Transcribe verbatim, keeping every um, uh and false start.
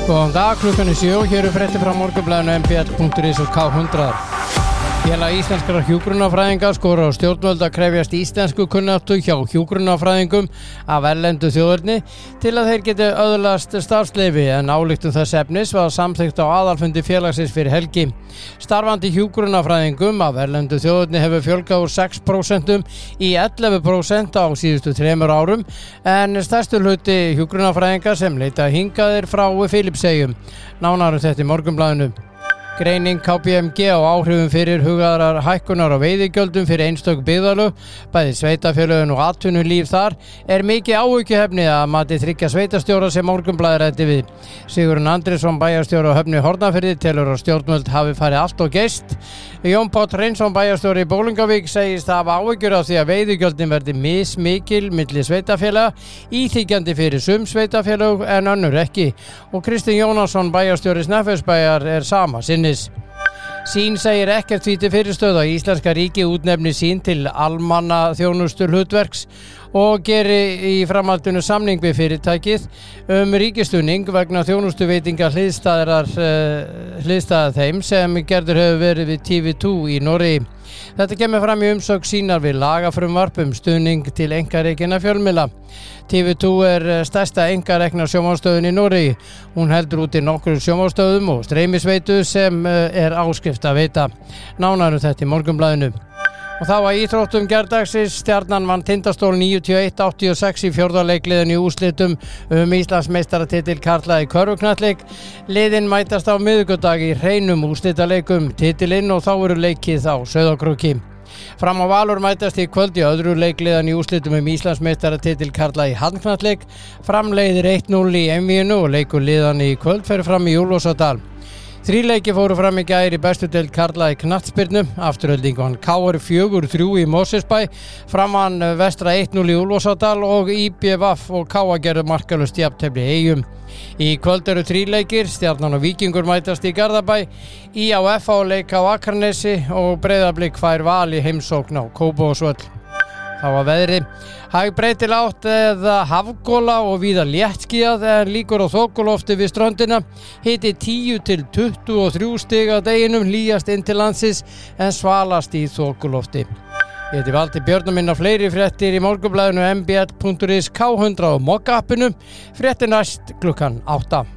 Góðan dag, klukkan er sjö og hér er fréttir frá Morgunblaðinu m b l punktur is og K hundrað. Félag íslenskra hjúkrunarfræðinga skorar á stjórnvöld að krefjast íslensku kunnáttu hjá hjúkrunarfræðingum af erlendu þjóðerni til að þeir geti öðlast starfsleyfi en ályktun þess efnis var samþykkt á aðalfundi félagsins fyrir helgi. Starfandi hjúkrunarfræðingum af erlendu þjóðerni hefur fjölgað úr sex prósent í ellefu prósent á síðustu þremur árum en stærstur hluti hjúkrunarfræðinga sem leita hingað er frá Filippseyjum. Nánar um þetta í Morgunblaðinu. Greining K P M G á áhrifum fyrir hugaðrar hækkunar á veiðigjöldum fyrir einstök byggðarlög, bæði sveitarfélögin og atvinnulíf þar, er mikið áhyggjuefni að mati þriggja sveitarstjóra sem Morgunblaðið ræddi við. Sigurður Andrésson bæjarstjóri á Höfni Hornafirði telur að stjórnvöld hafi farið allt og geist. Jón Páll Hreinsson bæjarstjóri í Bolungarvík segist hafa áhyggjur af því að veiðigjöldin verði mismikil milli sveitarfélaga, íþykjandi fyrir sum sveitarfélög en önnur ekki. Og Kristinn Jónasson bæjarstjóri Snæfellsbæjar er sama sinnis. Sín segir ekkert því til fyrirstöðu að íslenska ríki útnefni sín til almanna þjónustur hlutverks og geri í framhaldinu samning við fyrirtækið um ríkisstuðning vegna þjónustuveitinga hliðstæðar uh, hliðstæða þeim sem gerður hefur verið við T V tvö í Noregi. Þetta kemur fram í umsögn sínar við lagafrumvarp um stuðning til einkarekinna fjölmiðla. T V tvö er stærsta einkarekna sjónvarpsstöðin í Noregi. Hún heldur úti nokkrum sjónvarpsstöðum og streymisveitu sem er áskrift að veita. Nánar um þetta í Morgunblaðinu. Og þá að íþróttum gærdagsins, Stjarnan vann Tindastól níutíu og eitt áttatíu og sex í fjórða leikliðin í úrslitum um Íslandsmeistaratitil karla í körfuknattleik. Liðin mætast á miðvikudag í hreinum úrslitaleikum titilinn og þá eru leikið á Sauðárkróki. Fram á Valur mætast í kvöld í öðru leikliðan í úrslitum um Íslandsmeistaratitil karla í handknattleik. Fram leiðir eitt núll í einvíginu og leikur liðan í kvöld fer fram í Úlfarsárdal. Þrír leikir fóru fram í gær í bestu deild karla í knattspyrnu. Afturhalding vann K R fjögur þrjú í Mosfellsbæ, Fram Vestra eitt núll í Úlfarsárdal og I B V og K A gerðu markalaust jafntefli í Eyjum. Í kvöld eru þrír leikir, Stjarnan og Víkingur mætast í Garðabæ, I á F á leik á Akranesi og Breiðablik fær Val í heimsókn á Kópavogsvöll. Þá að veðri, hæg breytil átt eða hafgola og víða léttskýjað en líkur á þokulofti við ströndina. Hiti tíu til tuttugu og þrjú stig að deginum, hlýjast inn til landsins en svalast í þokulofti. Ég heiti Valdi Björn og minna fleiri fréttir í Morgunblaðinu m b l punktur is, K hundrað og Mokka appinu. Fréttir næst klukkan átta.